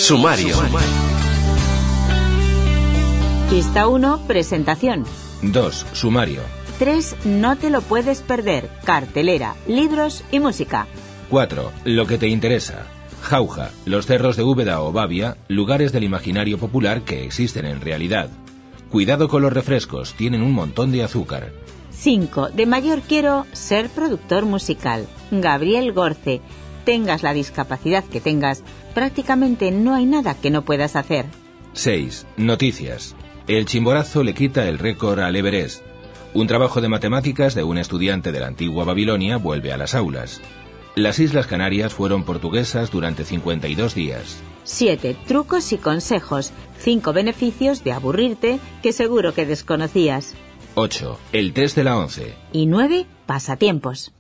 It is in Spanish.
Sumario. Pista 1, presentación. 2. Sumario. 3, no te lo puedes perder, cartelera, libros y música. 4. Lo que te interesa. Jauja, los cerros de Úbeda o Bavia, lugares del imaginario popular que existen en realidad. Cuidado con los refrescos, tienen un montón de azúcar. 5. De mayor quiero ser productor musical. Gabriel Gorce. Tengas la discapacidad que tengas, prácticamente no hay nada que no puedas hacer. 6. Noticias. El Chimborazo le quita el récord al Everest. Un trabajo de matemáticas de un estudiante de la antigua Babilonia vuelve a las aulas. Las Islas Canarias fueron portuguesas durante 52 días. 7. Trucos y consejos. 5 beneficios de aburrirte que seguro que desconocías. 8. El test de la 11. Y 9. Pasatiempos.